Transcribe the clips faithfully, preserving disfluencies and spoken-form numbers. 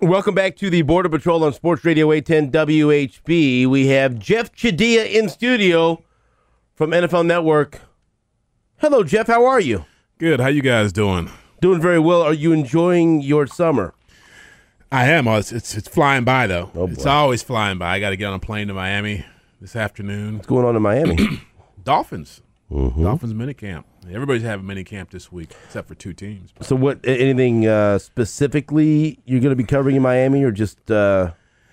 Welcome back to the Border Patrol on Sports Radio eight ten W H B. We have Jeff Chadiha in studio from N F L Network. Hello, Jeff. How are you? Good. How you guys doing? Doing very well. Are you enjoying your summer? I am. It's it's, it's flying by, though. Oh, it's always flying by. I got to get on a plane to Miami this afternoon. What's going on in Miami? Dolphins. Mm-hmm. Dolphins minicamp. Everybody's having minicamp this week, except for two teams. So what, anything uh, specifically you're going to be covering in Miami, or just uh,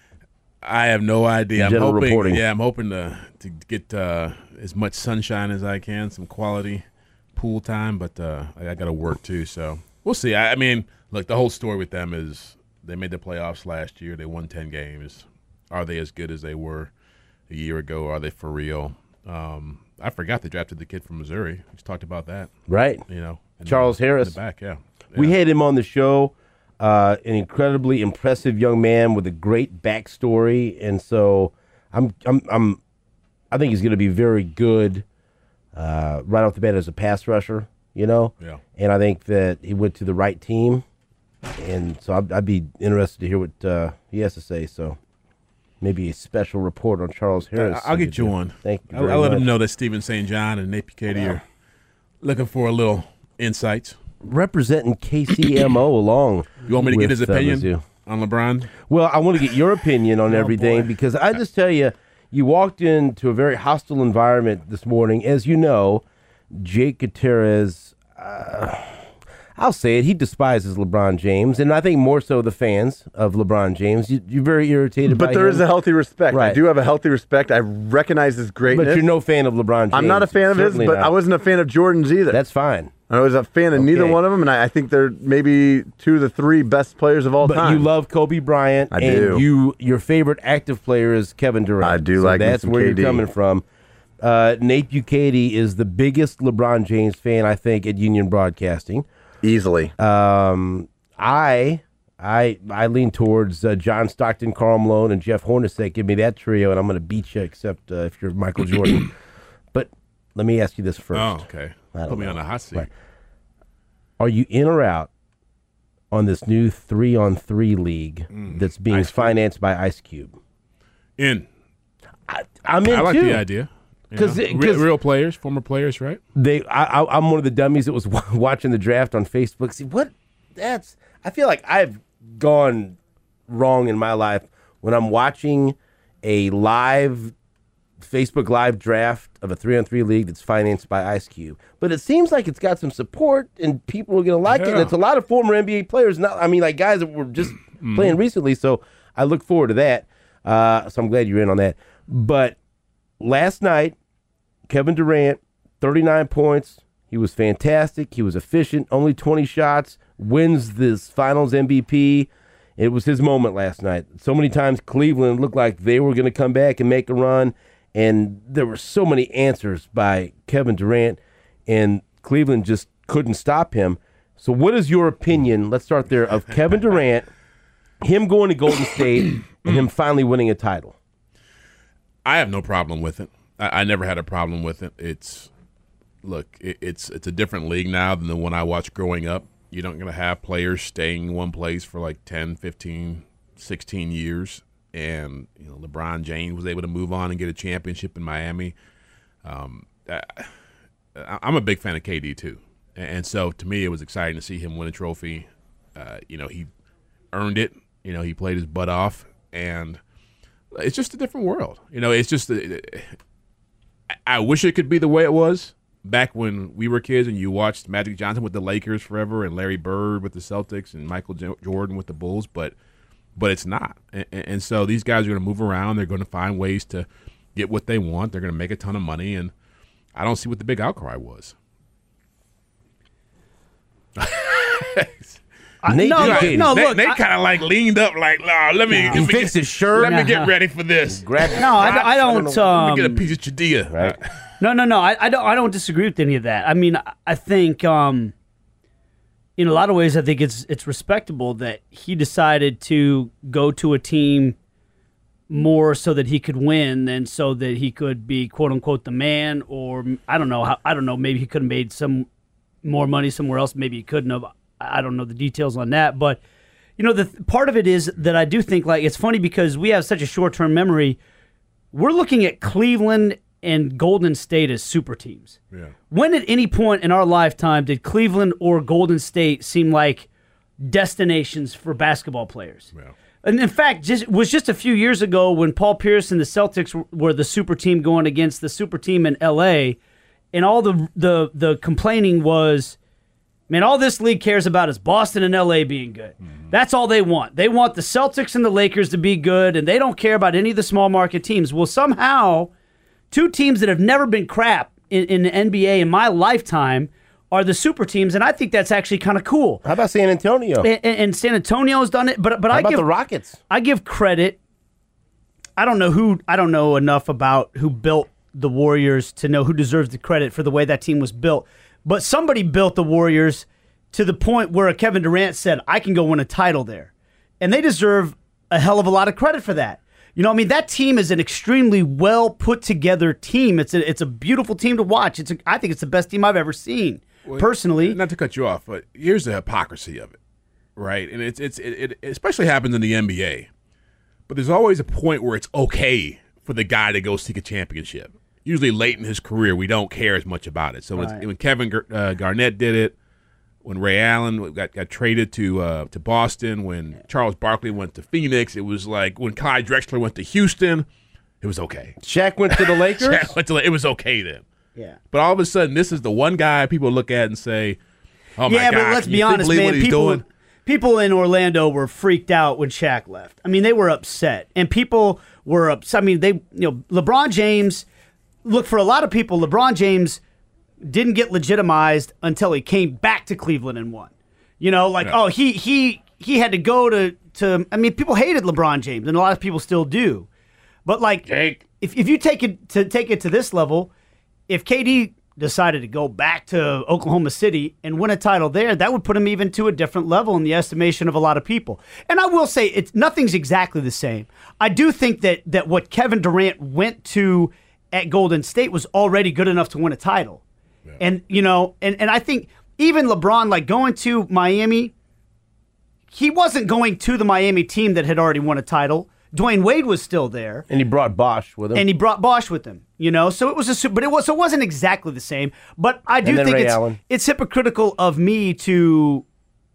I have no idea. I'm general hoping, reporting? Yeah, I'm hoping to, to get uh, as much sunshine as I can, some quality pool time, but uh, I, I got to work too, so we'll see. I, I mean, look, the whole story with them is they made the playoffs last year. They won ten games. Are they as good as they were a year ago? Are they for real? Um, I forgot they drafted the kid from Missouri. We just talked about that. Right. You know, Charles the, Harris. In the back, yeah. yeah. We had him on the show, uh, an incredibly impressive young man with a great backstory, and so I'm, I'm, I'm I think he's going to be very good uh, right off the bat as a pass rusher. You know, yeah. And I think that he went to the right team, and so I'd, I'd be interested to hear what uh, he has to say. So. Maybe a special report on Charles Harris. I'll get you on. Thank you. I'll, I'll let much. him know that Stephen Saint John and Nate Bukaty are looking for a little insights. Representing K C M O along. You want me to with, get his uh, opinion Mizzou. on LeBron? Well, I want to get your opinion on Oh, everything boy. because I just tell you, you walked into a very hostile environment this morning. As you know, Jake Gutierrez, uh, I'll say it, he despises LeBron James, and I think more so the fans of LeBron James. You, you're very irritated but by there him. is a healthy respect. Right. I do have a healthy respect. I recognize his greatness. But you're no fan of LeBron James. I'm not a fan of his, Certainly but not. I wasn't a fan of Jordan's either. That's fine. I was a fan of Okay. neither one of them, and I, I think they're maybe two of the three best players of all But time. you love Kobe Bryant, I and do. you your favorite active player is Kevin Durant. I do so like me that's some where K D. you're coming from. Uh, Nate Bukaty is the biggest LeBron James fan, I think, at Union Broadcasting. Easily. Um, I I I lean towards uh, John Stockton, Karl Malone, and Jeff Hornacek. Give me that trio, and I'm going to beat you, except uh, if you're Michael Jordan. But let me ask you this first. Oh, okay. I don't Put me know. on the hot seat. Right. Are you in or out on this new three-on-three league Mm. that's being Ice Cube. financed by Ice Cube? In. I, I'm in I like too. the idea. You 'Cause know, it- re- 'cause- real players, former players, right? They, I, I, I'm one of the dummies that was watching the draft on Facebook. See what? That's. I feel like I've gone wrong in my life when I'm watching a live Facebook Live draft of a three-on-three league that's financed by Ice Cube. But it seems like it's got some support and people are going to like it. And Yeah. it's a lot of former N B A players. Not, I mean, like guys that were just playing recently. So I look forward to that. Uh, so I'm glad you're in on that. But last night, Kevin Durant, thirty-nine points. He was fantastic. He was efficient. Only twenty shots. Wins this Finals M V P. It was his moment last night. So many times Cleveland looked like they were going to come back and make a run, and there were so many answers by Kevin Durant, and Cleveland just couldn't stop him. So what is your opinion, let's start there, of Kevin Durant, him going to Golden State, and him finally winning a title? I have no problem with it. I, I never had a problem with it. It's look, it, it's it's a different league now than the one I watched growing up. You're not going to have players staying in one place for like ten, fifteen, sixteen years. And you know, LeBron James was able to move on and get a championship in Miami. Um, I, I'm a big fan of K D too, and so to me, it was exciting to see him win a trophy. Uh, you know, he earned it. You know, he played his butt off, and it's just a different world. You know, it's just I wish it could be the way it was back when we were kids and you watched Magic Johnson with the Lakers forever and Larry Bird with the Celtics and Michael J- Jordan with the Bulls, but but it's not. And, and so these guys are going to move around. They're going to find ways to get what they want. They're going to make a ton of money, and I don't see what the big outcry was. Nate no, Bukaty. no, Nate, look, Nate I- kind of like leaned up, like, nah, let me. He let me fixed get, his shirt. Let me get ready for this. Grab No, I, I don't. know. Let Um, me get a piece of Chadiha. Right. no, no, no. I, I don't. I don't disagree with any of that. I mean, I- I think, um, in a lot of ways, I think it's it's respectable that he decided to go to a team more so that he could win than so that he could be quote unquote the man. Or I don't know. How, I don't know. Maybe he could have made some more money somewhere else. Maybe he couldn't have. I don't know the details on that, but you know, the th- part of it is that I do think, like, it's funny because we have such a short-term memory. We're looking at Cleveland and Golden State as super teams. Yeah. When at any point in our lifetime did Cleveland or Golden State seem like destinations for basketball players? Yeah. And in fact, just was just a few years ago when Paul Pierce and the Celtics were the super team going against the super team in L A, and all the the the complaining was, man, all this league cares about is Boston and L A being good. Mm-hmm. That's all they want. They want the Celtics and the Lakers to be good, and they don't care about any of the small market teams. Well, somehow, two teams that have never been crap in, in the N B A in my lifetime are the super teams, and I think that's actually kind of cool. How about San Antonio? And, and San Antonio's done it, but but How I about give the Rockets? I give credit. I don't know who. I don't know enough about who built the Warriors to know who deserves the credit for the way that team was built. But somebody built the Warriors to the point where Kevin Durant said, "I can go win a title there," and they deserve a hell of a lot of credit for that. You know, I mean, that team is an extremely well put together team. It's a it's a beautiful team to watch. It's a, I think it's the best team I've ever seen. Well, personally, not to cut you off, but here's the hypocrisy of it, right? And it's it's it, it especially happens in the N B A. But there's always a point where it's okay for the guy to go seek a championship. Usually late in his career, we don't care as much about it. So right. when, when Kevin Gar- uh, Garnett did it, when Ray Allen got got traded to uh, to Boston, when Charles Barkley went to Phoenix, it was like when Clyde Drexler went to Houston, it was okay. Shaq went to the Lakers? Shaq went to, it was okay then. yeah. But all of a sudden, this is the one guy people look at and say, "Oh my yeah, God!" but let's can be you honest, believe man. what he's People, doing? people in Orlando were freaked out when Shaq left. I mean, they were upset, and people were upset. I mean, they, you know, LeBron James. Look, for a lot of people, LeBron James didn't get legitimized until he came back to Cleveland and won. You know, like Yeah. oh, he he he had to go to to. I mean, people hated LeBron James, and a lot of people still do. But like, Jake. if if you take it to take it to this level, if K D decided to go back to Oklahoma City and win a title there, that would put him even to a different level in the estimation of a lot of people. And I will say, it's nothing's exactly the same. I do think that that what Kevin Durant went to at Golden State was already good enough to win a title. Yeah. And you know, and, and I think even LeBron, like going to Miami, he wasn't going to the Miami team that had already won a title. Dwayne Wade was still there, And he brought Bosch with him. and he brought Bosch with him. You know, so it was a, su- but it was, so it wasn't exactly the same. But I do And then think Ray it's Allen. it's hypocritical of me to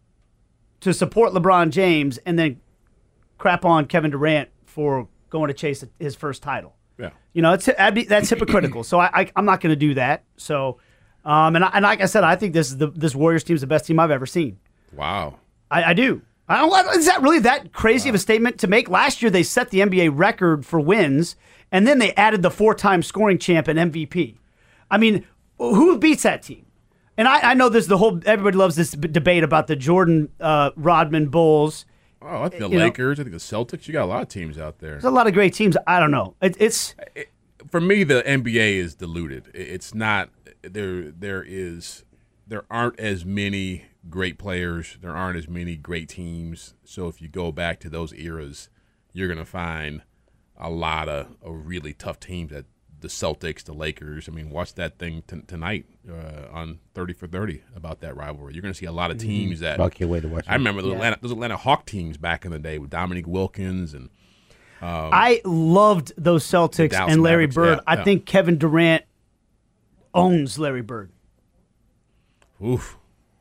to support LeBron James and then crap on Kevin Durant for going to chase his first title. Yeah. You know, it's I'd be, that's hypocritical. So I, I I'm not going to do that. So, um, and I, and like I said, I think this is the this Warriors team is the best team I've ever seen. Wow. I, I do. I don't. Is that really that crazy wow. of a statement to make? Last year they set the N B A record for wins, and then they added the four-time scoring champ and M V P. I mean, who beats that team? And I, I know there's the whole. Everybody loves this b- debate about the Jordan uh, Rodman Bulls. Oh, I think the You Lakers. know, I think the Celtics. You got a lot of teams out there. There's a lot of great teams. I don't know. It, it's It, for me, the N B A is diluted. It, it's not there. There is. There aren't as many great players. There aren't as many great teams. So if you go back to those eras, you're going to find a lot of, of really tough teams. That the Celtics, the Lakers. I mean, watch that thing t- tonight uh, on thirty for thirty about that rivalry. You're going to see a lot of teams that. I can't wait to watch it. I remember those, Yeah. Atlanta, those Atlanta Hawk teams back in the day with Dominique Wilkins and. Um, I loved those Celtics Dallas and Larry Mavericks, Bird. yeah, I yeah. think Kevin Durant owns Larry Bird. Oof.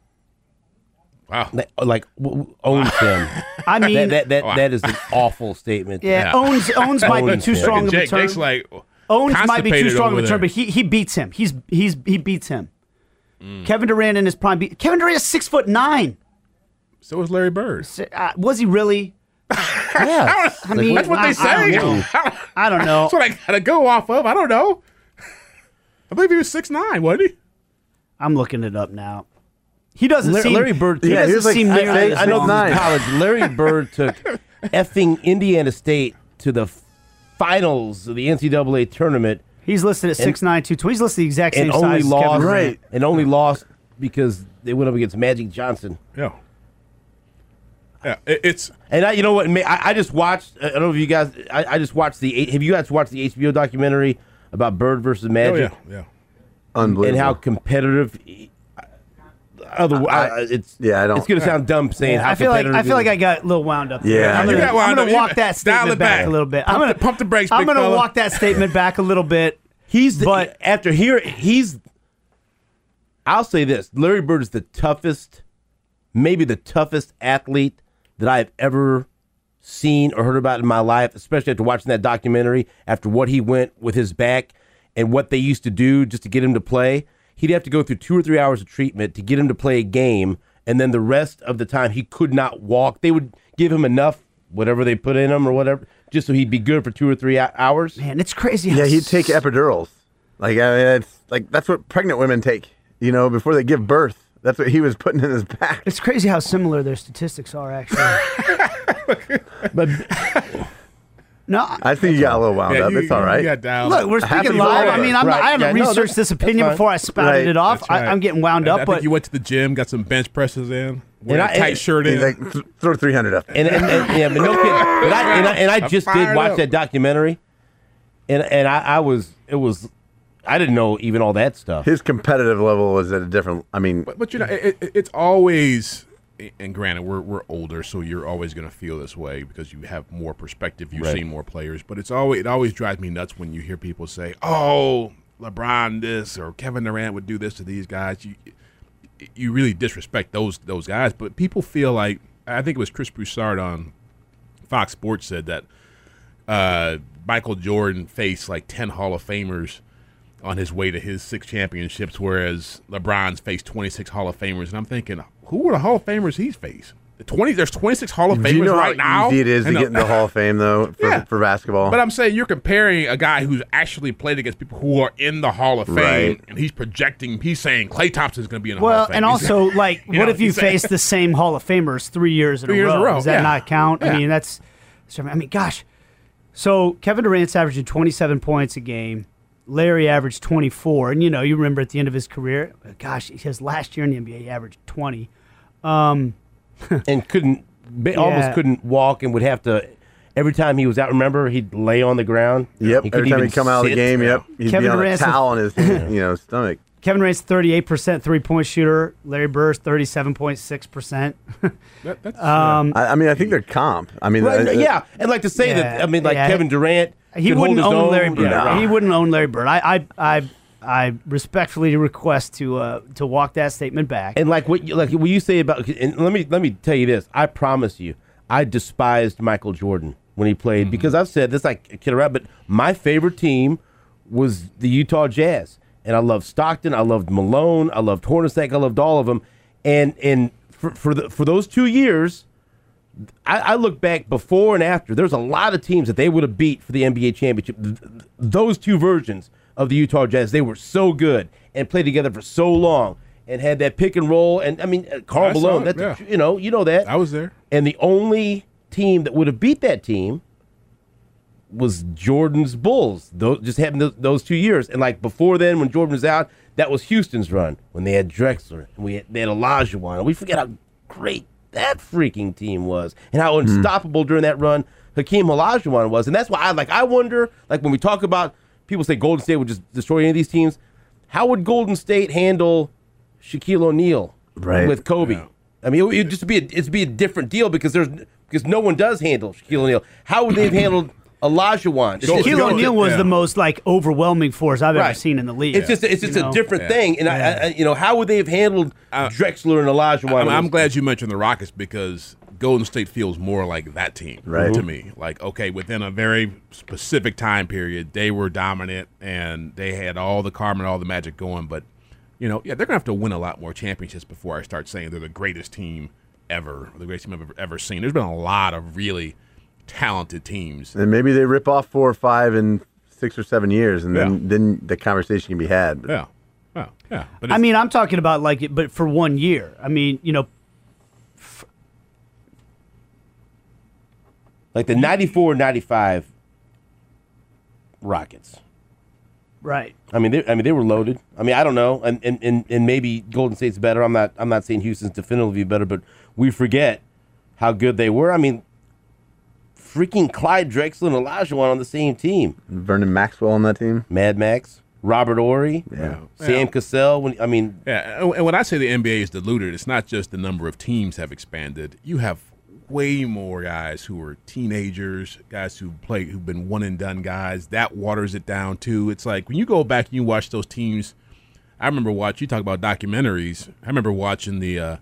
Wow. Like, w- w- owns him. I mean, that that, that, Wow. that is an awful statement. yeah, Yeah. owns owns might be Owns too him. strong of a Jake, term. Jake's like Owns might be too constipated strong of over a term, there. but he he beats him. He's he's he beats him. Mm. Kevin Durant in his prime. Beat, Kevin Durant is six foot nine. So is Larry Bird. Uh, was he really? Yeah. I mean, That's what I- they say. I don't know. I don't know. That's what I gotta go off of. I don't know. I believe he was six nine, wasn't he? I'm looking it up now. He doesn't Larry, seem. Larry Bird. He Yeah, doesn't he was like- seem I- nearly I- as I know long. nine. College. Larry Bird took effing Indiana State to the finals of the N C double A tournament He's listed at six nine, two twenty. He's listed the exact same and size only as lost. Kevin Durant. Right. And only lost because they went up against Magic Johnson. Yeah. Yeah. It, it's And I, you know what? I, I just watched. I don't know if you guys. I, I just watched the. Have you guys watched the H B O documentary about Bird versus oh Magic yeah, yeah. Unbelievable. and how competitive he- other. I, I, it's yeah, I don't. It's going to sound dumb saying. Yeah, how I feel like I competitive feel it like is. I got a little wound up. there. Yeah. I'm You gonna, got wound I'm up. gonna You walk got- that dial statement it back back. a little bit. I'm Pump gonna the- pump the brakes, I'm big gonna fella. walk that statement back a little bit. He's the, But- after here, he's. I'll say this: Larry Bird is the toughest, maybe the toughest athlete that I've ever seen or heard about in my life. Especially after watching that documentary, after what he went with his back and what they used to do just to get him to play. He'd have to go through two or three hours of treatment to get him to play a game, and then the rest of the time he could not walk. They would give him enough, whatever they put in him or whatever, just so he'd be good for two or three hou- hours. Man, it's crazy. How Yeah, he'd take epidurals. Like I mean, it's like that's what pregnant women take. You know, before they give birth. That's what he was putting in his back. It's crazy how similar their statistics are, actually. But no, I think you got a little wound Yeah, up. you- it's all you right. got down. look, we're Happy speaking live. I Friday. mean, I'm not, Right. I haven't Yeah, no, researched that's- this opinion that's before I spouted Right. it off. That's right. I, I'm getting wound I, up, I but think you went to the gym, got some bench presses in, wear And a I- tight and- shirt in. He's like, th- throw three hundred up. and, and, and yeah, but no kidding. But I and I, and I I'm just did fired watch up. that documentary, and and I, I was it was I didn't know even all that stuff. His competitive level was at a different. I mean, But, but you know, it, it, it's always, and granted, we're we're older, so you're always going to feel this way because you have more perspective, you've Right. seen more players. But it's always it always drives me nuts when you hear people say, "Oh, LeBron this or Kevin Durant would do this to these guys." You you really disrespect those those guys. But people feel like I think it was Chris Broussard on Fox Sports said that uh, Michael Jordan faced like ten Hall of Famers on his way to his six championships, whereas LeBron's faced twenty-six Hall of Famers. And I'm thinking, who are the Hall of Famers he's faced? The twenty, there's twenty-six Hall of do you Famers know right how now. easy it is to And get in the Hall of Fame, though, for, Yeah. for basketball? But I'm saying you're comparing a guy who's actually played against people who are in the Hall of Fame, Right. and he's projecting, he's saying Klay Thompson's going to be in the well, Hall of Fame. and He's- also, like, You what know, if you he's saying- face the same Hall of Famers three years in, Three a, years row? in a row, Does that yeah. not count? I Yeah. mean, that's. so, I mean, gosh. So Kevin Durant's averaging twenty-seven points a game. Larry averaged twenty-four, and you know, you remember at the end of his career, gosh, his last year in the N B A, he averaged twenty. Um, and couldn't ba- almost Yeah. couldn't walk and would have to every time he was out. Remember, he'd lay on the ground. yep. He Every couldn't time even he'd come out of the sit. game, yep, he'd Kevin be on a Durant's- towel on his, you know, stomach. Kevin Durant's thirty-eight percent three-point shooter. Larry Bird's thirty-seven point six percent. That, that's, Um, I, I mean, I think they're comp. I mean, Right, uh, yeah, and like to say that Yeah, I mean, like yeah. Kevin Durant, He could wouldn't hold his own own. Larry Bird. Yeah, right. He wouldn't own Larry Bird. I, I, I, I respectfully request to uh, to walk that statement back. And like what you, like what you say about, and let me let me tell you this. I promise you, I despised Michael Jordan when he played because I've said this like kid around, but my favorite team was the Utah Jazz, and I loved Stockton, I loved Malone, I loved Hornacek, I loved all of them, and and for for the for those two years. I, I look back before and after. There's a lot of teams that they would have beat for the N B A championship. Th- th- Those two versions of the Utah Jazz, they were so good and played together for so long and had that pick and roll. And I mean, uh, Karl I saw Malone. it, That's yeah. you know, you know that. I was there. And the only team that would have beat that team was Jordan's Bulls. Those just having those, those two years. And like before then, when Jordan was out, that was Houston's run when they had Drexler and we had, they had Olajuwon. And we forget how great that freaking team was and how unstoppable during that run Hakeem Olajuwon was. And that's why I like I wonder, like when we talk about people say Golden State would just destroy any of these teams, how would Golden State handle Shaquille O'Neal Right. with Kobe? Yeah. I mean, it would just be a, it'd be a different deal because there's because no one does handle Shaquille O'Neal. How would they have handled Olajuwon? It's just- Shaquille go- O'Neal was yeah. the most like overwhelming force I've ever Right. seen in the league. It's just it's just you a know? different Yeah. thing, and I, I, you know, how would they have handled Drexler and Olajuwon? I'm, I'm glad you mentioned the Rockets because Golden State feels more like that team Right. to me. Like, okay, within a very specific time period, they were dominant and they had all the karma and all the magic going. But, you know, yeah, they're going to have to win a lot more championships before I start saying they're the greatest team ever, or the greatest team I've ever, ever seen. There's been a lot of really talented teams. And maybe they rip off four or five in six or seven years, and then Yeah. then the conversation can be had. But Yeah. Yeah. Yeah. But I it's- mean, I'm talking about like it, but for one year. I mean, you know, like the ninety-four ninety-five Rockets. right? I mean, they, I mean, they were loaded. I mean, I don't know, and, and, and, and maybe Golden State's better. I'm not I'm not saying Houston's definitively better, but we forget how good they were. I mean, freaking Clyde Drexler and Olajuwon on the same team. Vernon Maxwell on that team. Mad Max, Robert Ory, Yeah. Sam Cassell. When I mean, Yeah, and when I say the N B A is diluted, it's not just the number of teams have expanded. You have way more guys who are teenagers, guys who play, who've been one and done guys. That waters it down too. It's like when you go back and you watch those teams. I remember watching. You talk about documentaries. I remember watching the uh,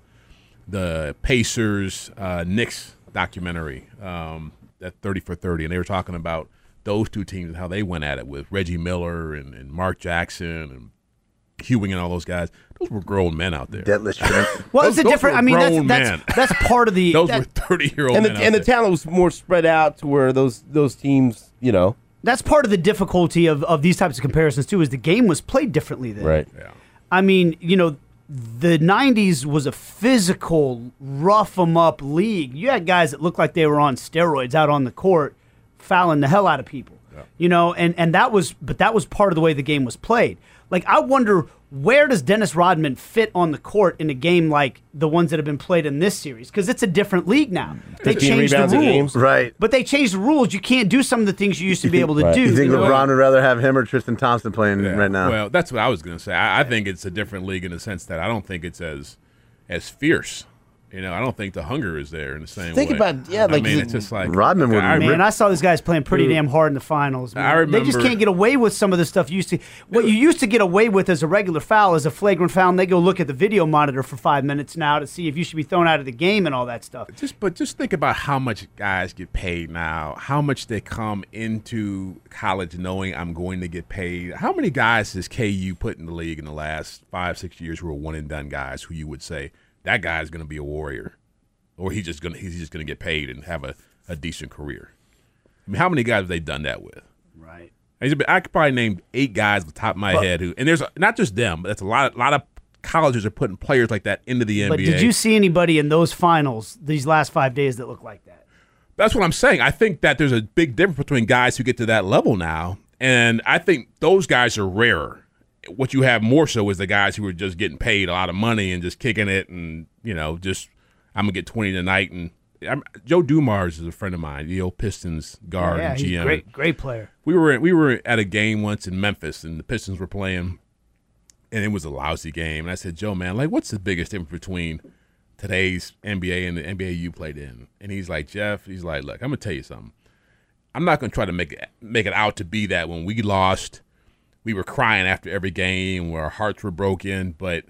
the Pacers uh, Knicks documentary, um, that thirty for thirty, and they were talking about those two teams and how they went at it with Reggie Miller and, and Mark Jackson and Ewing and all those guys. Those were grown men out there. Deadlift Shrimp. Well, Those- it's a those different. were I mean, that's grown that's, men. that's part of the. Those that- were thirty-year-old and men the out and the there. talent was more spread out to where those those teams, you know, that's part of the difficulty of, of these types of comparisons too. Is the game was played differently then. right? Yeah. I mean, you know, the nineties was a physical, rough 'em up league. You had guys that looked like they were on steroids out on the court, fouling the hell out of people. You know, and, and that was, but that was part of the way the game was played. Like, I wonder, where does Dennis Rodman fit on the court in a game like the ones that have been played in this series? Because it's a different league now. They fifteen changed the rebounds a game. rules. Right. But they changed the rules. You can't do some of the things you used to be able to Right. do. You think know? LeBron would rather have him or Tristan Thompson playing Yeah. right now? Well, that's what I was going to say. I, I think it's a different league in the sense that I don't think it's as as fierce. You know, I don't think the hunger is there in the same Think way. about- yeah, I like mean, the- it's just like Rodman would- I, Man, I saw these guys playing pretty damn hard in the finals. Man. I they just remember- can't get away with some of the stuff you used to. What you used to get away with as a regular foul, as a flagrant foul, and they go look at the video monitor for five minutes now to see if you should be thrown out of the game and all that stuff. Just, but just think about how much guys get paid now. How much they come into college knowing I'm going to get paid. How many guys has K U put in the league in the last five, six years who are one and done guys who you would say that guy is going to be a warrior, or he's just going to he's just going to get paid and have a, a decent career? I mean, how many guys have they done that with? Right. I could probably name eight guys off the top of my head who, and there's not just them, but that's a lot. A lot of colleges are putting players like that into the But N B A. did you see anybody in those finals these last five days that look like that? That's what I'm saying. I think that there's a big difference between guys who get to that level now, and I think those guys are rarer. What you have more so is the guys who are just getting paid a lot of money and just kicking it, and you know, just I'm gonna get twenty tonight. And I'm, Joe Dumars is a friend of mine, the old Pistons guard yeah, and he's G a M. great, great player. We were we were at a game once in Memphis, and the Pistons were playing, and it was a lousy game. And I said, Joe, man, like, what's the biggest difference between today's N B A and the N B A you played in? And he's like, Jeff, he's like, look, I'm gonna tell you something. I'm not gonna try to make it make it out to be that when we lost, we were crying after every game, where our hearts were broken. But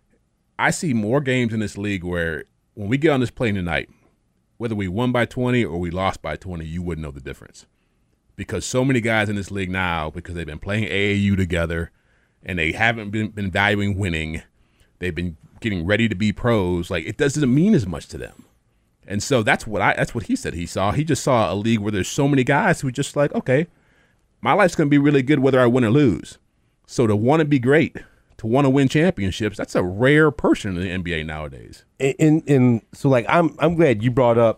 I see more games in this league where when we get on this plane tonight, whether we won by twenty or we lost by twenty, you wouldn't know the difference. Because so many guys in this league now, because they've been playing A A U together and they haven't been, been valuing winning, they've been getting ready to be pros, like it doesn't mean as much to them. And so that's what I that's what he said he saw. He just saw a league where there's so many guys who are just like, okay, my life's going to be really good whether I win or lose. So to want to be great, to want to win championships, that's a rare person in the N B A nowadays. And, and and so like I'm I'm glad you brought up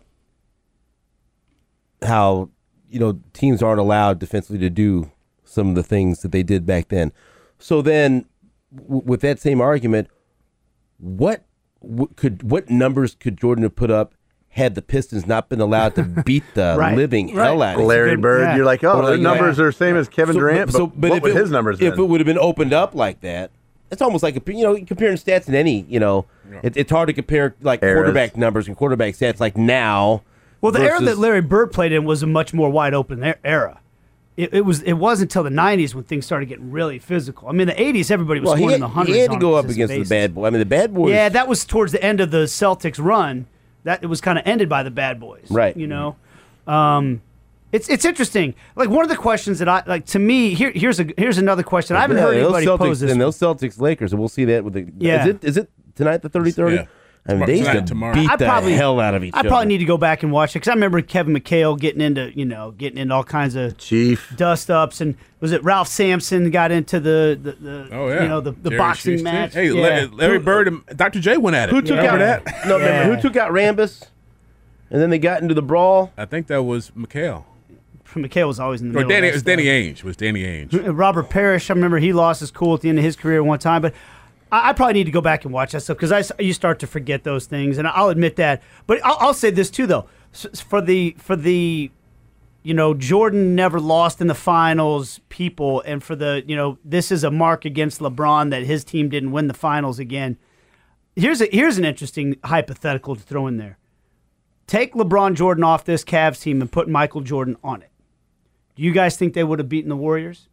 how, you know, teams aren't allowed defensively to do some of the things that they did back then. So then, w- with that same argument, what w- could what numbers could Jordan have put up had the Pistons not been allowed to beat the Right, living right. hell out of them? Larry good- Bird, yeah. you're like, oh, Or the like, numbers yeah. are the same as Kevin So- Durant, but, what if would it- his numbers If been? it would have been opened up like that, it's almost like a, you know, comparing stats in any, you know, it, it's hard to compare like Eras. quarterback numbers and quarterback stats like now. Well, the era versus- that Larry Bird played in was a much more wide open e- era. It, it was. It wasn't until the nineties when things started getting really physical. I mean, the eighties, everybody was well, he scoring had, in the hundreds. he had to on go a up consistent against basis. the bad boy. I mean, the bad boys. Yeah, that was towards the end of the Celtics run. That it was kind of ended by the bad boys. Right. You know, um, it's it's interesting. Like one of the questions that I like to me here here's a here's another question I haven't Yeah, heard those anybody Celtics, pose this. And those Celtics Lakers, and we'll see that with the. Yeah. Is it is it tonight the thirty thirty? Yeah. I mean, Tomorrow- they used tonight, to tomorrow. beat I the probably- hell out of each I other. probably need to go back and watch it because I remember Kevin McHale getting into you know getting into all kinds of Chief. dust ups, and was it Ralph Sampson got into the the, the Oh yeah, you know the, the Jerry boxing Schuster. match? Hey, yeah. Larry, Larry Bird and Doctor J went at it. Who took Remember out that? No, remember Yeah. who took out Rambus? And then they got into the brawl. I think that was McHale. McHale was always in the Or middle. Danny, of it was that Danny stuff. Ainge. It was Danny Ainge. Robert Parrish, I remember he lost his cool at the end of his career one time, but I, I probably need to go back and watch that stuff because I s- you start to forget those things, and I'll admit that. But I'll, I'll say this too, though, S- for the for the you know, Jordan never lost in the finals, people, and for the, you know, this is a mark against LeBron that his team didn't win the finals again. Here's a here's an interesting hypothetical to throw in there. Take LeBron Jordan off this Cavs team and put Michael Jordan on it. Do you guys think they would have beaten the Warriors?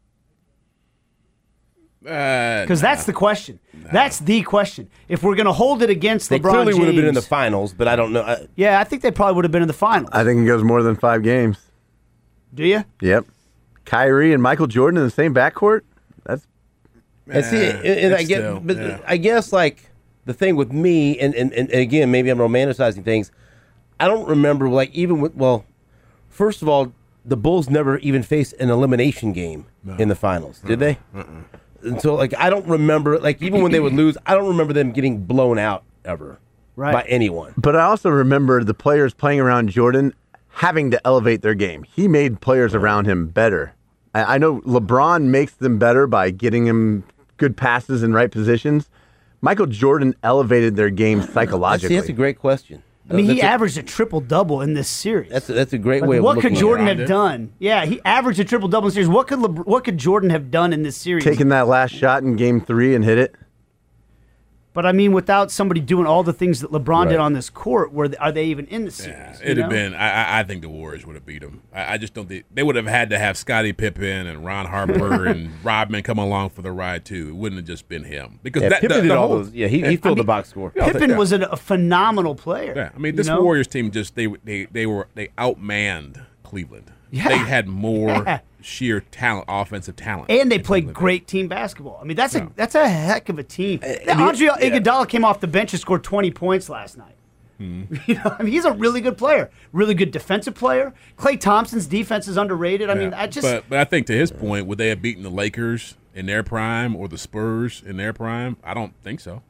Because uh, that's the question. No. That's the question. If we're going to hold it against they LeBron clearly James, would have been in the finals, but I don't know. I, yeah, I think they probably would have been in the finals. I think it goes more than five games. Do you? Yep. Kyrie and Michael Jordan in the same backcourt? That's. And see, and, and I, guess, still, but yeah. I guess, like, the thing with me, and, and, and again, maybe I'm romanticizing things, I don't remember, like, even with, well, first of all, the Bulls never even faced an elimination game no. in the finals, did they? Uh-uh. And so, like, I don't remember, like, even when they would lose, I don't remember them getting blown out ever right. by anyone. But I also remember the players playing around Jordan having to elevate their game. He made players around him better. I, I know LeBron makes them better by getting him good passes in right positions. Michael Jordan elevated their game psychologically. See, that's a great question. I mean, that's he a, averaged a triple-double in this series. That's a, that's a great like, way of what looking could Jordan at have done? Yeah, he averaged a triple-double in the series. What could Le- what could Jordan have done in this series? Taking that last shot in game three and hit it. But, I mean, without somebody doing all the things that LeBron right. did on this court, were they, are they even in the series? Yeah, it'd have been – I I think the Warriors would have beat them. I, I just don't think – they would have had to have Scottie Pippen and Ron Harper and Rodman come along for the ride, too. It wouldn't have just been him. Because yeah, that, Pippen the, did the all whole, those. Yeah, he, he filled I mean, the box score. Pippen yeah. was a, a phenomenal player. Yeah, I mean, this you know? Warriors team just – they they they were – they outmanned Cleveland. Yeah. They had more Yeah. sheer talent, offensive talent. And they played great team basketball. I mean, that's Yeah. a that's a heck of a team. I mean, Andre yeah. Iguodala came off the bench and scored twenty points last night. Mm-hmm. You know, I mean, he's a really good player, really good defensive player. Klay Thompson's defense is underrated. I Yeah. mean, I just But but I think to his point, would they have beaten the Lakers in their prime or the Spurs in their prime? I don't think so.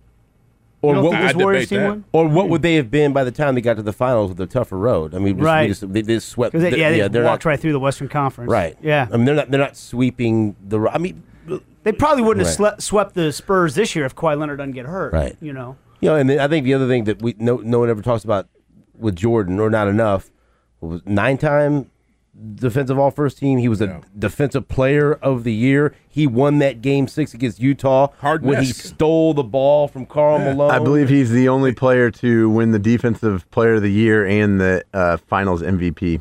Or you don't what, think this I'd Warriors debate team that. won? or what would they have been by the time they got to the finals with a tougher road? I mean, just, Right. they, just, they just swept. Because they, yeah, they they're walked not, right through the Western Conference. right. Yeah. I mean, they're not they're not sweeping the. I mean, They probably wouldn't have Right. slept, swept the Spurs this year if Kawhi Leonard doesn't get hurt. Right. You know. you know, and then I think the other thing that we no no one ever talks about with Jordan, or not enough, was nine-time defensive all first team. He was a Yeah. defensive player of the year. He won that game six against Utah Harden-esque. when he stole the ball from Karl Malone. I believe he's the only player to win the Defensive Player of the Year and the uh, Finals M V P.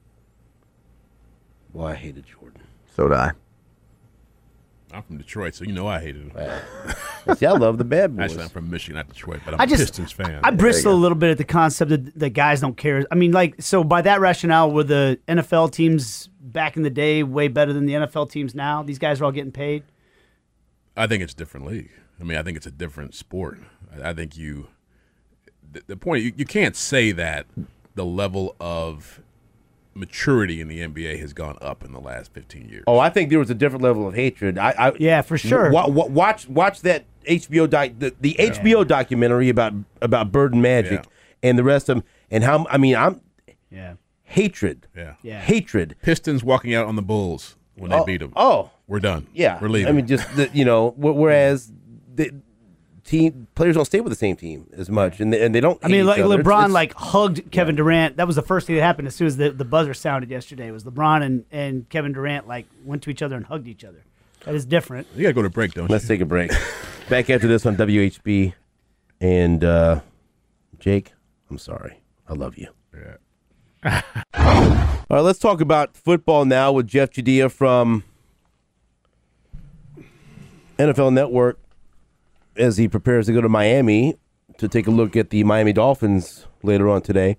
Well, I hated Jordan. So did I. I'm from Detroit, so you know I hated him. See, I love the bad boys. Actually, I'm from Michigan, not Detroit, but I'm I just a Pistons fan. I bristle a little bit at the concept that the guys don't care. I mean, like, so by that rationale, were the N F L teams back in the day way better than the N F L teams now? These guys are all getting paid. I think it's a different league. I mean, I think it's a different sport. I, I think you, the, the point, you, you can't say that the level of maturity in the N B A has gone up in the last fifteen years. Oh, I think there was a different level of hatred. I, I Yeah, for sure. wa- wa- watch watch that H B O doc, the, the H B O documentary about about Bird and Magic Yeah. and the rest of them, and how I mean I'm Yeah. hatred, Yeah. Yeah. hatred. Pistons walking out on the Bulls when they Oh, beat them. oh, We're done. yeah. We're leaving. I mean, just the, you know, wh- whereas the team players don't stay with the same team as much, and they, and they don't. I mean, hate like each other. LeBron, It's- it's- like hugged Kevin Durant. That was the first thing that happened as soon as the, the buzzer sounded yesterday. Was LeBron and, and Kevin Durant like went to each other and hugged each other. That is different. You got to go to break, don't Let's you? take a break. Back after this on W H B, and uh, Jake, I'm sorry, I love you. Yeah. All right, let's talk about football now with Jeff Judea from N F L Network as he prepares to go to Miami to take a look at the Miami Dolphins later on today.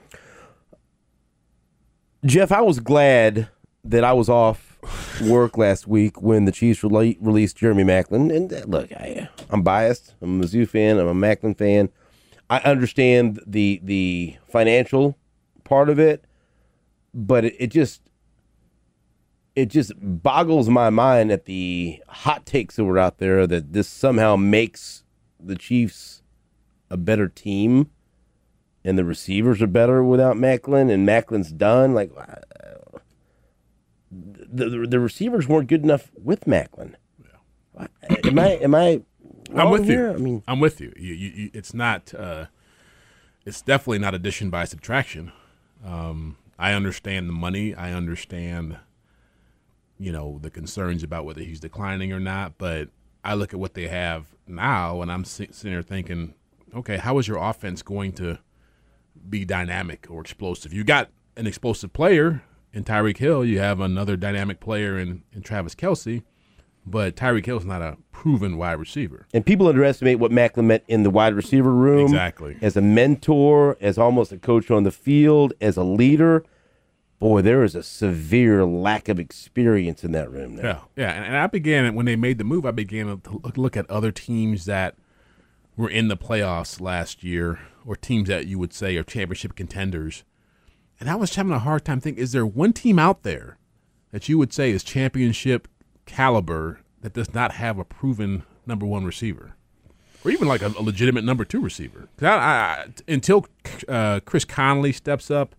Jeff, I was glad that I was off work last week when the Chiefs rele- released Jeremy Maclin. And uh, look, I, I'm biased. I'm a Mizzou fan. I'm a Maclin fan. I understand the the financial part of it, but it, it just it just boggles my mind at the hot takes that were out there that this somehow makes the Chiefs a better team and the receivers are better without Maclin and Macklin's done. Like uh, the, the the receivers weren't good enough with Maclin. Yeah. Am I am I I'm with here? you. I mean, I'm with you. You, you, you it's not. Uh, it's definitely not addition by subtraction. Um, I understand the money. I understand, you know, the concerns about whether he's declining or not. But I look at what they have now, and I'm sitting there thinking, okay, how is your offense going to be dynamic or explosive? You got an explosive player in Tyreek Hill. You have another dynamic player in, in Travis Kelce. But Tyreek Hill's not a proven wide receiver. And people underestimate what Macklin meant in the wide receiver room. Exactly. As a mentor, as almost a coach on the field, as a leader. Boy, there is a severe lack of experience in that room now. Yeah, yeah. And, and I began, when they made the move, I began to look at other teams that were in the playoffs last year, or teams that you would say are championship contenders. And I was having a hard time thinking, is there one team out there that you would say is championship caliber that does not have a proven number one receiver, or even like a, a legitimate number two receiver? I, I, until uh, Chris Conley steps up,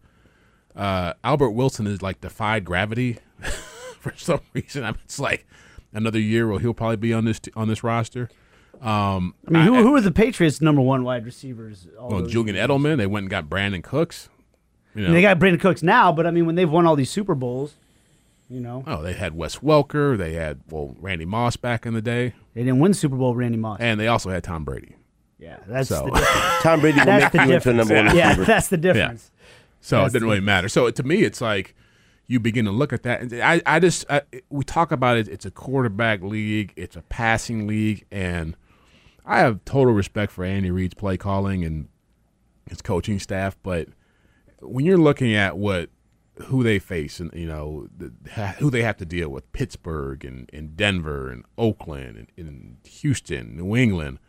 uh, Albert Wilson is like defied gravity for some reason. I mean, it's like another year where he'll probably be on this on this roster. Um, I mean, who, I, who are the Patriots' number one wide receivers? All well, Julian years? Edelman. They went and got Brandon Cooks. You know. I mean, they got Brandon Cooks now, but I mean, when they've won all these Super Bowls. You know. Oh, they had Wes Welker. They had, well, Randy Moss back in the day. They didn't win Super Bowl, Randy Moss. And they also had Tom Brady. Yeah, that's so. the difference. Tom Brady will that's make you into a number one yeah, receiver. that's the difference. Yeah. So that's it didn't really matter. So to me, it's like you begin to look at that. And I, I just I, we talk about it. It's a quarterback league. It's a passing league. And I have total respect for Andy Reid's play calling and his coaching staff. But when you're looking at what who they face and, you know, the, who they have to deal with, Pittsburgh and, and Denver and Oakland and, and Houston, New England,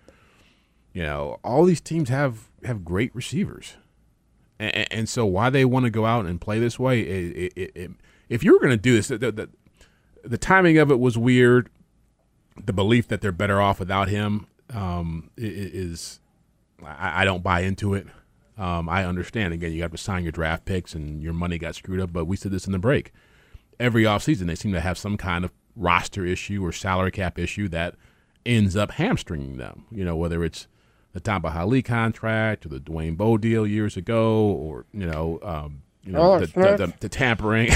you know, all these teams have, have great receivers. And, and so why they want to go out and play this way, it, it, it, if you were going to do this, the, the, the timing of it was weird. The belief that they're better off without him um, is I, I don't buy into it. Um, I understand. Again, you have to sign your draft picks and your money got screwed up, but we said this in the break. Every offseason, they seem to have some kind of roster issue or salary cap issue that ends up hamstringing them, you know, whether it's the Tamba Hali contract or the Dwayne Bowe deal years ago or, you know, um, you know oh, the, the, the, the tampering.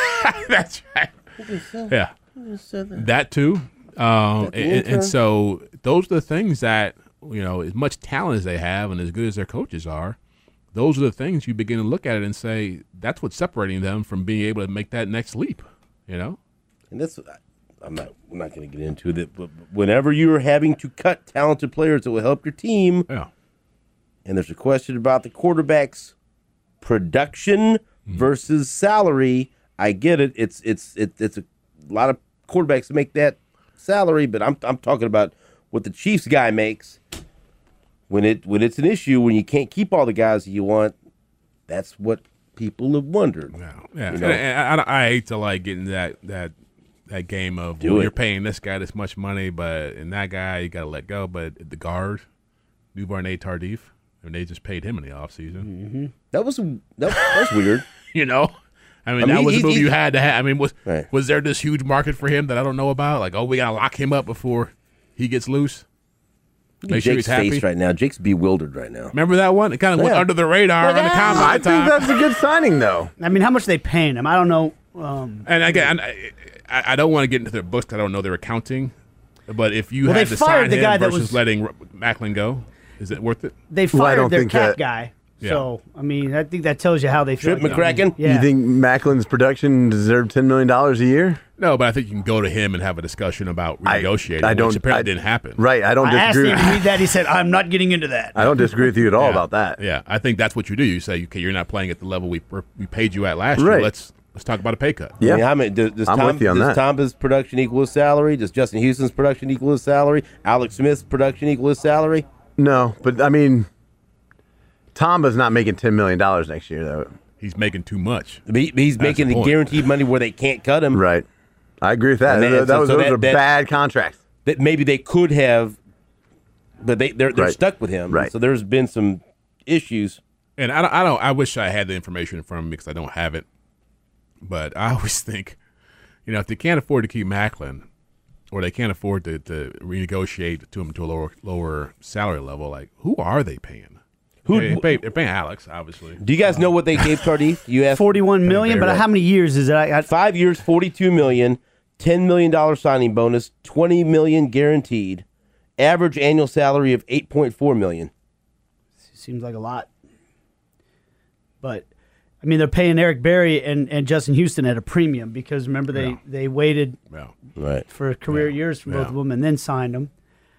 That's right. Yeah. That too. Um, and, and so those are the things that, you know, as much talent as they have and as good as their coaches are, those are the things you begin to look at it and say that's what's separating them from being able to make that next leap, you know? And that's, I'm not, I'm not going to get into that, but whenever you're having to cut talented players that will help your team, yeah. and there's a question about the quarterback's production mm-hmm. versus salary, I get it. It's it's it, it's a lot of quarterbacks make that salary, but I'm I'm talking about what the Chiefs guy makes. When it when it's an issue, when you can't keep all the guys that you want, that's what people have wondered. Yeah, yeah. You know? And I, I hate to like get into that that that game of well, you're paying this guy this much money, but and that guy you got to let go. But the guard, Duvernay Tardif, and they just paid him in the offseason. Mm-hmm. That was that, that was weird. You know, I mean, I mean that was he, a move he, you had to have. I mean, was right. was there this huge market for him that I don't know about? Like, oh, we got to lock him up before he gets loose. Make sure Jake's he's happy. Face right now. Jake's bewildered right now. Remember that one? It kind of yeah. went under the radar well, on the combine I time. think that's a good signing, though. I mean, how much are they paying him? I don't know. Um, and again, I, I don't want to get into their books. I don't know their accounting. But if you well, had they to fired sign the him guy that versus was, letting Macklin go, is it worth it? They fired well, their think cap that, guy. Yeah. So, I mean, I think that tells you how they feel. Trip like McCracken? Yeah. You think Macklin's production deserved ten million dollars a year? No, but I think you can go to him and have a discussion about renegotiating, I, I don't, which apparently I, didn't happen. Right, I don't I disagree. asked him to read that. He said, I'm not getting into that. I don't disagree with you at all yeah. about that. Yeah, I think that's what you do. You say, okay, you're not playing at the level we we paid you at last right. year. Let's let's talk about a pay cut. Yeah, I mean, how many, does, does I'm Tom, with you on does that. Tamba's production equal his salary? Does Justin Houston's production equal his salary? Alex Smith's production equal his salary? No, but I mean, Tamba's not making ten million dollars next year, though. He's making too much. He, he's That's making the the point. guaranteed money where they can't cut him. Right. I agree with that. And that, so- was, so those that- are that- bad contracts. That maybe they could have, but they they're, they're Right. stuck with him. Right. So there's been some issues. And I don't, I don't. I wish I had the information from me because I don't have it. But I always think, you know, if they can't afford to keep Macklin, or they can't afford to, to renegotiate to him to a lower lower salary level, like who are they paying? Who? They're paying, they're paying Alex, obviously. Do you guys know what they gave Tardif? You asked. Forty-one million, but Right. how many years is it? I, I, Five years, forty-two million, ten million dollar signing bonus, twenty million guaranteed, average annual salary of eight point four million. Seems like a lot. But, I mean, they're paying Eric Berry and, and Justin Houston at a premium because, remember, they, Yeah. they waited Yeah. Right. for career years from both Yeah. of them and then signed them.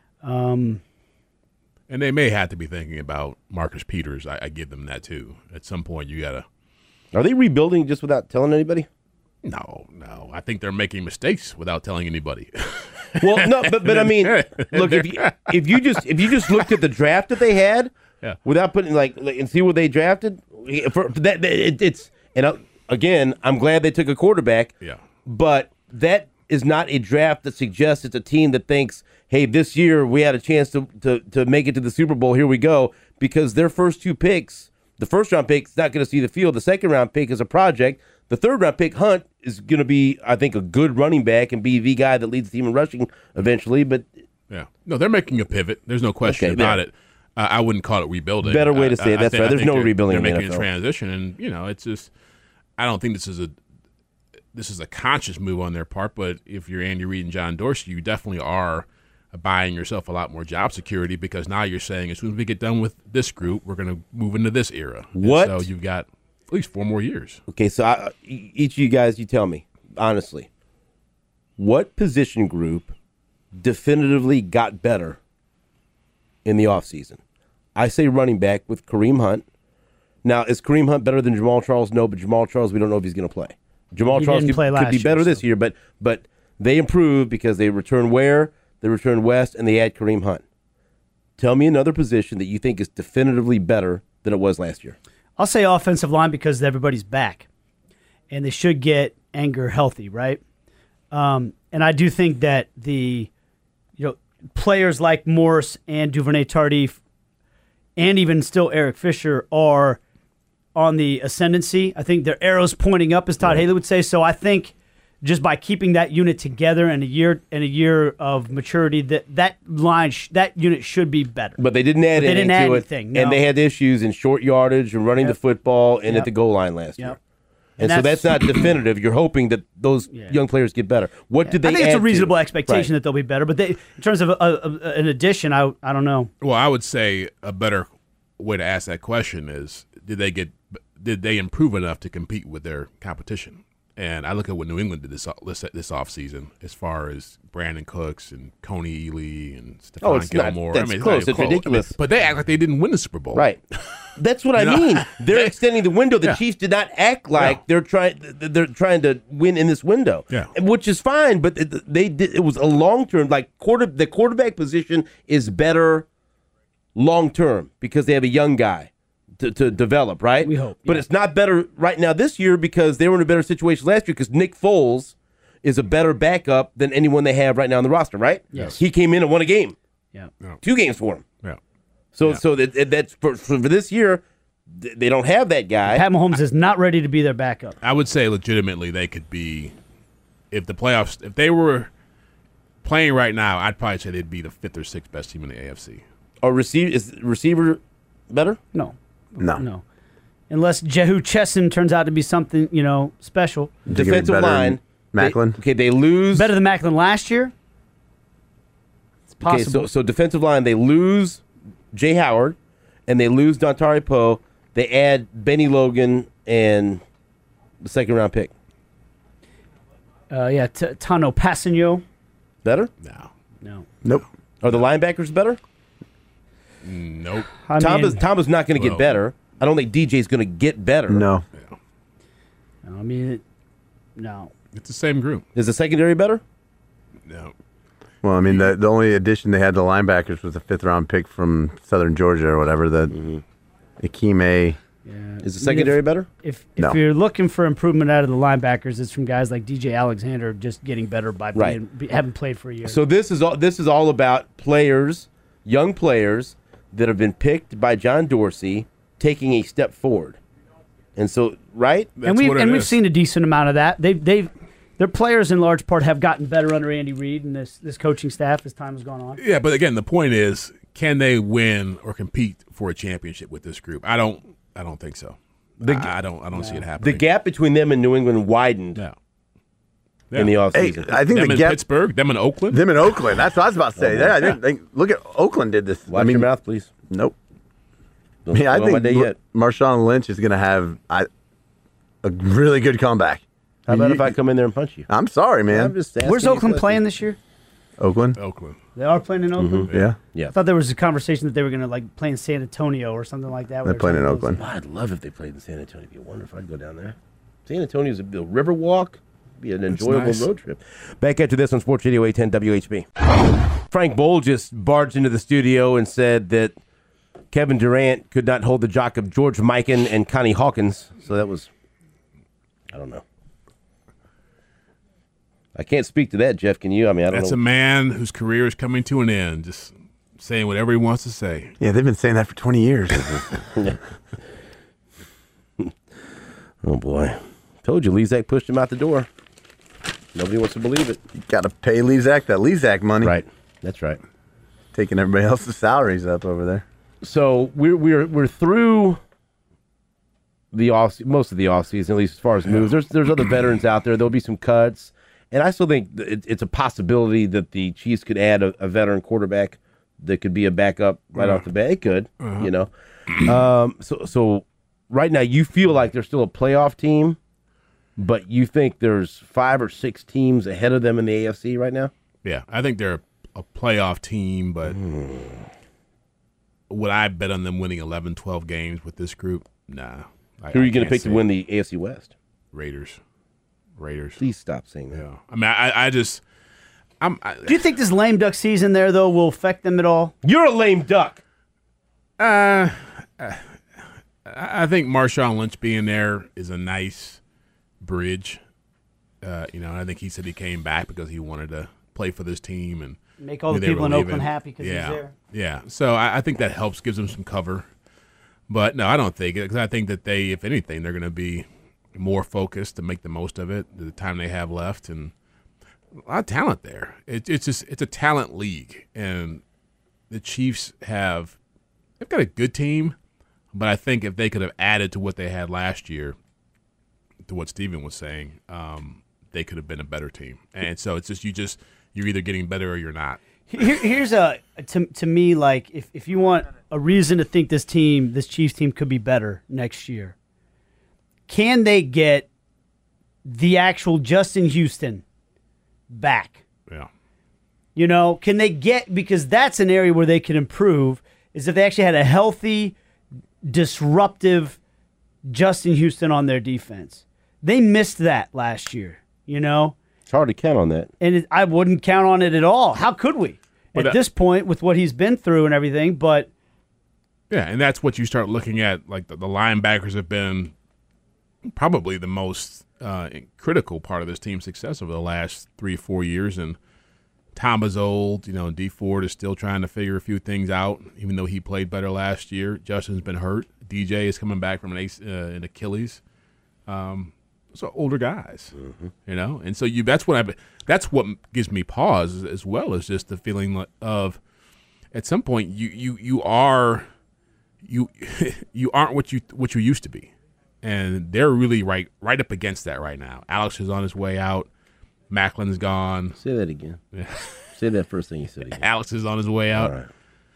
Um, And they may have to be thinking about Marcus Peters. I, I give them that, too. At some point, you got to. Are they rebuilding just without telling anybody? No, no. I think they're making mistakes without telling anybody. Well, no, but but I mean, look, if you, if you just if you just looked at the draft that they had, Yeah. without putting like, like and see what they drafted, for that it, it's and uh, again, I'm glad they took a quarterback. Yeah. But that is not a draft that suggests it's a team that thinks, hey, this year we had a chance to to to make it to the Super Bowl. Here we go, because their first two picks, the first round pick is not going to see the field. The second round pick is a project. The third round pick, Hunt, is going to be, I think, a good running back and be the guy that leads the team in rushing eventually. But Yeah. No, they're making a pivot. There's no question Okay, about yeah. it. Uh, I wouldn't call it rebuilding. Better way to I- say it. I That's think- right. I There's think no they're- rebuilding They're in the making N F L. a transition, and you know, it's just. I don't think this is a. This is a conscious move on their part, but if you're Andy Reid and John Dorsey, you definitely are buying yourself a lot more job security because now you're saying as soon as we get done with this group, we're going to move into this era. And What? so you've got at least four more years. okay, so I, e- each of you guys, you tell me honestly, what position group definitively got better in the offseason? I say running back with Kareem Hunt. Now, is Kareem Hunt better than Jamal Charles? No, but Jamal Charles, we don't know if he's going to play. Jamal He Charles didn't could, play could last be better year, this so- year, but but they improved because they return Ware, they return West, and they add Kareem Hunt. Tell me another position that you think is definitively better than it was last year. I'll say offensive line because everybody's back, and they should get Anger healthy, right? Um, and I do think that the you know players like Morse and Duvernay Tardif, and even still Eric Fisher are on the ascendancy. I think their arrows pointing up, as Todd Haley would say. So I think just by keeping that unit together and a year and a year of maturity, that that line sh- that unit should be better. But they didn't add But they anything didn't add to anything, it, no. and they had issues in short yardage and running Yep. the football and Yep. at the goal line last Yep. year. And, And so that's that's- not definitive. You're hoping that those Yeah. young players get better. What did they I think add it's a to? reasonable expectation Right. that they'll be better. But they, in terms of a, a, an addition, I I don't know. Well, I would say a better way to ask that question is: Did they get? Did they improve enough to compete with their competition? And I look at what New England did this this, this offseason as far as Brandon Cooks and Coney Ely and Stephon Oh, it's not- Gilmore. that's I mean, close. not It's even ridiculous. I mean, but they act like they didn't win the Super Bowl. Right. That's what I know? mean. They're extending the window. The Yeah. Chiefs did not act like Yeah. they're trying. They're trying to win in this window. Yeah. which is fine. But it- they did. It was a long term. Like quarter, the quarterback position is better long term because they have a young guy to, to develop. Right. We hope, But yeah. it's not better right now this year because they were in a better situation last year because Nick Foles is a better backup than anyone they have right now on the roster. Right. Yes. He came in and won a game, Yeah. two games for him. Yeah. So Yeah. so that, that's for, for this year. th- They don't have that guy. Pat Mahomes is not ready to be their backup. I would say legitimately they could be, if the playoffs, if they were playing right now, I'd probably say they'd be the fifth or sixth best team in the A F C. Or receive is receiver better? No, No. no. Unless Jehu Chesson turns out to be something you know special, You think it'd be Defensive better than line. Macklin? They, okay, they lose. better than Macklin last year. It's Okay, possible. so so defensive line they lose Jay Howard, and they lose Dontari Poe. They add Benny Logan and the second round pick. uh, yeah, T- Tano Passanio. Better? No. No, Nope. Are the linebackers better? Nope. I Tom mean, is Tom is not going to get Well- better. I don't think D J's going to get better. No. I mean, it, no. It's the same group. Is the secondary better? No. Well, I mean, the, the only addition they had to linebackers was a fifth round pick from Southern Georgia or whatever. The Mm-hmm. Akime. Yeah. Is the secondary better? If if No. you're looking for improvement out of the linebackers, it's from guys like D J Alexander just getting better by Right. being, be, having played for a year. So this is all this is all about players, young players that have been picked by John Dorsey taking a step forward. And so, right? That's and we've what it and we've is. seen a decent amount of that. They've they've their players in large part have gotten better under Andy Reid and this this coaching staff as time has gone on. Yeah, but again, the point is, can they win or compete for a championship with this group? I don't. I don't think so. The, I, I don't. I don't see it happening. The gap between them and New England widened Yeah. in the Hey, offseason. I think them the in gap. Pittsburgh, them in Oakland. Them in Oakland. That's what I was about to say. Yeah, I think, think- look at Oakland did this. Watch I mean, your mouth, please. Nope. Don't I mean, I spoil my think day Mar- yet. Marshawn Lynch is going to have I, a really good comeback. How about You- if I come in there and punch you? I'm sorry, man. I'm just asking Where's you Oakland questions. playing this year? Oakland. Oakland. They are playing in Oakland. Yeah. Yeah. I thought there was a conversation that they were going to like play in San Antonio or something like that. They're playing in Oakland. Oh, I'd love if they played in San Antonio. It'd be wonderful. I'd go down there. San Antonio's a, a river walk. Be an enjoyable nice. road trip. Back after this on Sports Radio eight ten W H B. Frank Bowl just barged into the studio and said that Kevin Durant could not hold the jock of George Mikan and Connie Hawkins. So that was, I don't know. I can't speak to that, Jeff. Can you? I mean, I don't That's know. a man whose career is coming to an end. Just saying whatever he wants to say. Yeah, they've been saying that for twenty years. Oh, boy. Told you, Lezak pushed him out the door. Nobody wants to believe it. Got to pay Lezak that Lezak money. Right. That's right. Taking everybody else's salaries up over there. So we're we're we're through the off most of the offseason, at least as far as moves. There's there's other veterans out there. There'll be some cuts, and I still think that it, it's a possibility that the Chiefs could add a, a veteran quarterback that could be a backup right off the bat. It could, Uh-huh. you know. Um, so so right now you feel like they're still a playoff team, but you think there's five or six teams ahead of them in the A F C right now. Yeah, I think they're a playoff team, but would I bet on them winning eleven, twelve games with this group? Nah. I, Who are I you going can't to pick see to it. win the A F C West? Raiders. Raiders. Please stop saying that. Yeah. I mean, I, I just, I'm. I, Do you think this lame duck season there though will affect them at all? You're a lame duck. Uh, I I think Marshawn Lynch being there is a nice bridge. Uh, you know, I think he said he came back because he wanted to play for this team and Make all knew the they people were in leaving. Oakland happy because yeah, he's there. Yeah, so I, I think that helps, gives them some cover. But no, I don't think it because I think that they, if anything, they're going to be more focused to make the most of it, the time they have left, and a lot of talent there. It, it's just it's a talent league, and the Chiefs have they've got a good team, but I think if they could have added to what they had last year, to what Steven was saying, um, they could have been a better team. And so it's just you just you're either getting better or you're not. Here, here's a to to me like if if you want a reason to think this team, this Chiefs team could be better next year, can they get the actual Justin Houston back? Yeah. You know, can they get, because that's an area where they can improve, is if they actually had a healthy, disruptive Justin Houston on their defense. They missed that last year, you know? It's hard to count on that. And it, I wouldn't count on it at all. How could we? But at that- this point, with what he's been through and everything, but Yeah, and that's what you start looking at. Like the, the linebackers have been probably the most uh, critical part of this team's success over the last three, four years. And Tom is old. You know, D Ford is still trying to figure a few things out, even though he played better last year. Justin's been hurt. D J is coming back from an, ace, uh, an Achilles. Um, so older guys, you know, and so you. That's what I. That's what gives me pause as well, as just the feeling of, at some point you you you are. You you aren't what you what you used to be, and they're really right right up against that right now. Alex is on his way out. Macklin's gone. Say that again. Say that first thing you said again. Alex is on his way out. All right.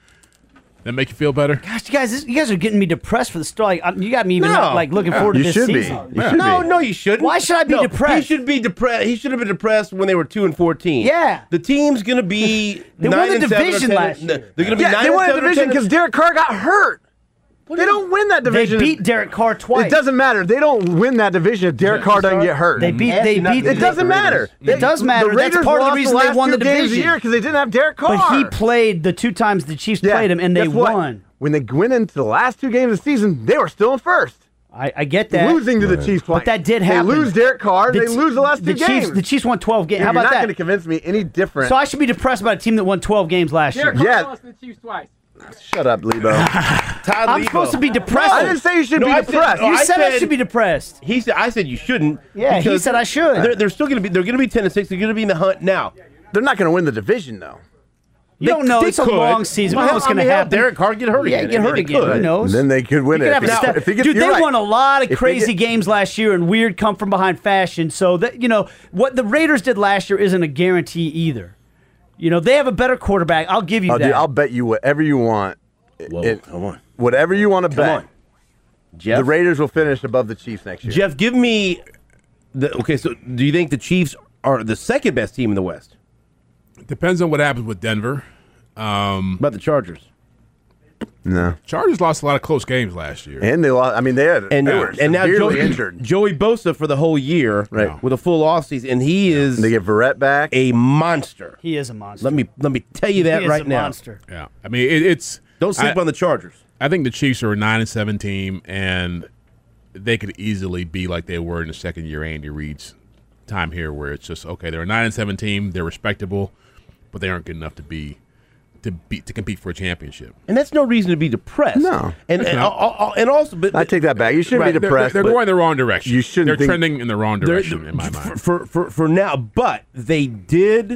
That make you feel better? gosh, you guys, this, you guys are getting me depressed for the story. Like, I'm- you got me even No. not, like looking forward to You this should be. season. You should No, be. no, you shouldn't. Why should I be No, depressed? He should be depressed. He should have been depressed when they were two and fourteen. Yeah. the team's gonna be They nine won the and seven or division ten last and- year. They're gonna be Yeah, nine they and won a seven or division ten because Derek Carr got hurt. They don't win that They division. beat Derek Carr twice. It doesn't matter. They don't win that division if Derek Carr doesn't get hurt. They beat. Ask They you not beat. to It doesn't matter. It does matter. The That's Raiders part of the lost reason they last won the two games of division. year because they didn't have Derek Carr. But he played the two times the Chiefs Yeah, played him, and they guess what? won. When they went into the last two games of the season, they were still in first. I, I get that. Losing to the Chiefs. But that did happen. They lose Derek Carr. The they t- lose the last the two Chiefs, games. The Chiefs won twelve games. You're How about not that? going to convince me any different. So I should be depressed about a team that won twelve games last Derek year. Carr Yeah. lost to the Chiefs twice. Shut up, Lebo. Todd I'm Lebo. supposed to be depressed. I didn't say you should No, be I said- depressed. no, You I said, I said- should be depressed. He said. I said you shouldn't. Yeah, he because said I should. They're, they're still gonna be. They're gonna be ten and six. They're gonna be in the hunt now. They're not going to win the division, though. You don't know. It's a long season. We don't know what's going to happen. Derek Carr get hurt Yeah, again. get hurt They again. could. Who knows? Then they could win You it. could have If a he- step- if he gets- Dude, you're they right. won a lot of If they crazy get- games last year in weird come from behind fashion. So that you know what the Raiders did last year isn't a guarantee either. You know they have a better quarterback. I'll give you Oh, that. dude, I'll bet you whatever you want. Whoa, It- come on. Whatever you want to Come bet. on. Jeff? The Raiders will finish above the Chiefs next year. Jeff, give me the okay. So, do you think the Chiefs are the second best team in the West? Depends on what happens with Denver. What about the Chargers? No. Chargers lost a lot of close games last year. And they lost. I mean, they had And they were and now severely Joey, injured. Joey Bosa for the whole year, Right. with a full offseason, and he is They get Verrett back. a monster. he is a monster. Let me let me tell you that he is right a now. monster. Yeah, I mean it, it's Don't sleep I, on the Chargers. I think the Chiefs are a nine and seven team, and they could easily be like they were in the second year Andy Reid's time here, where it's just okay. They're a nine and seven team. They're respectable, but they aren't good enough to be to be to compete for a championship. And that's no reason to be depressed. No. and and, al- al- and also, but, I take that back. You shouldn't Right, be They're, depressed. they're but going the wrong direction. you shouldn't They're think- trending in the wrong they're- direction in my for, mind. for for for now. But they did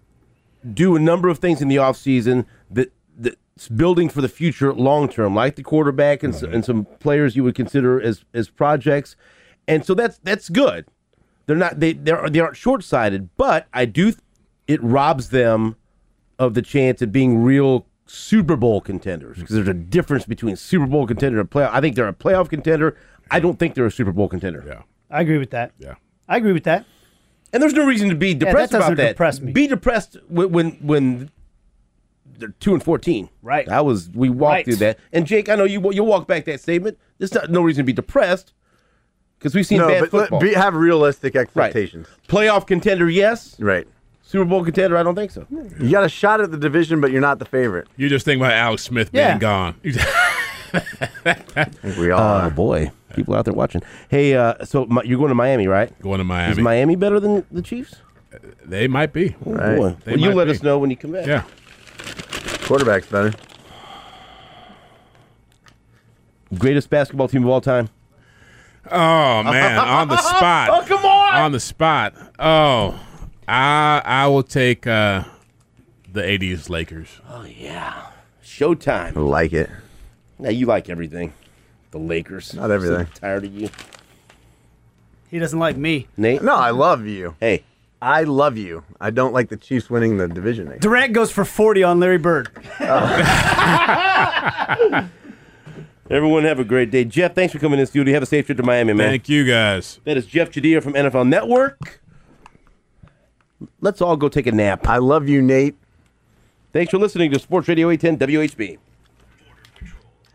do a number of things in the offseason that that's building for the future long term, like the quarterback and, s and some players you would consider as as projects, and so that's that's good. They're not they they they aren't short sighted, but I do th- it robs them of the chance of being real Super Bowl contenders, because there's a difference between Super Bowl contender and playoff. I think they're a playoff contender. I don't think they're a Super Bowl contender. yeah, I agree with that. yeah. I agree with that. And there's no reason to be depressed that doesn't about that. depress me. Be depressed when when, when they're two and fourteen. Right. I was. We walked Right. through that. And Jake, I know you you'll walk back that statement. There's not, no reason to be depressed because we've seen no, bad but let- football. be, have realistic right. expectations. Playoff contender, yes. Right. Super Bowl contender, I don't think so. You got a shot at the division, but you're not the favorite. You just think about Alex Smith Yeah. being gone. I think we all Oh are. boy, people out there watching. Hey, uh, so my, you're going to Miami, right? Going to Is Miami. Miami better than the Chiefs? They might be. Oh, Right. boy. They Well, you might let be. us know when you come back. Yeah. Quarterback's better. Greatest basketball team of all time. Oh man, on the spot. Oh, come on! On the spot. Oh, I I will take uh, the eighties Lakers. Oh yeah, Showtime. I like it. Now you like everything. The Lakers. Not everything. So tired of you, He doesn't like me. Nate. No, I love you. Hey, I love you. I don't like the Chiefs winning the division next. Durant goes for forty on Larry Bird. everyone have a great day. Jeff, thanks for coming in the studio. Have a safe trip to Miami, man. Thank you guys. That is Jeff Jadia from N F L Network. Let's all go take a nap. I love you, Nate. Thanks for listening to Sports Radio eight ten W H B.